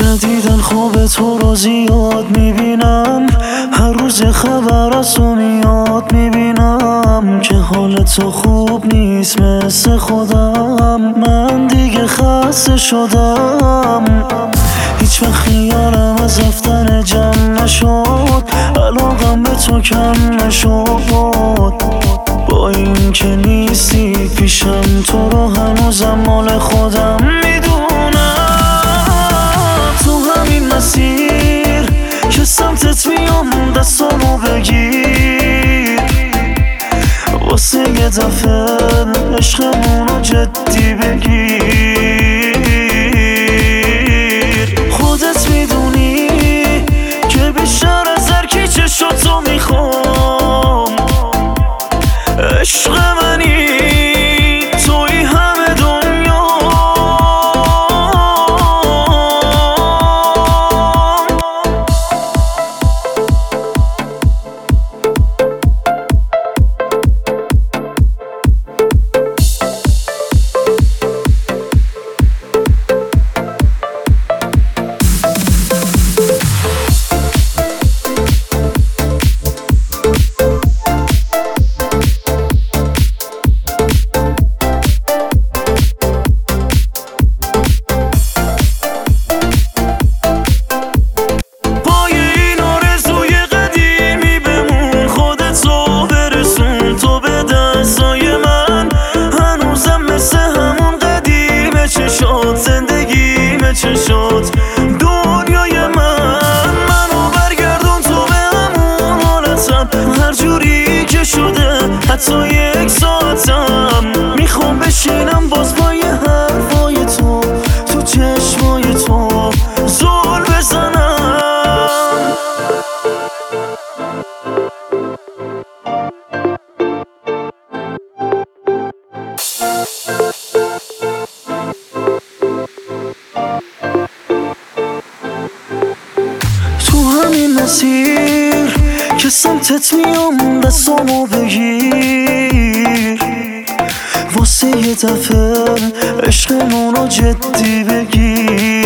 جدیدن خواب تو رو زیاد میبینم، هر روز خبر از تو میاد میبینم که حال تو خوب نیست مثل خودم. من دیگه خسته شدم، هیچ وقت خیالم از رفتن جمع نشد، علاقم به تو کم نشد. با این که نیستی پیشم تو رو هنوزم مال خودم میدونم. تو همین مسیر که سمتت میام دستامو بگیر، واسه یه دفعه عشقمونو جدی بگیر. خودت میدونی که بیشتر از هر کی چشاتو میخوام، عشق منی توی همه دنیا. چه شد دنیای منو برگردون تو به همون حالتم، هر جوری که شده حتی یک ساعتم میخوام بشینم باز با یه حرفای تو چشمای تو زل بزنم. همین مسیر که سمتت میام دستامو بگیر، واسه یه دفعه عشقمونو جدی بگیر.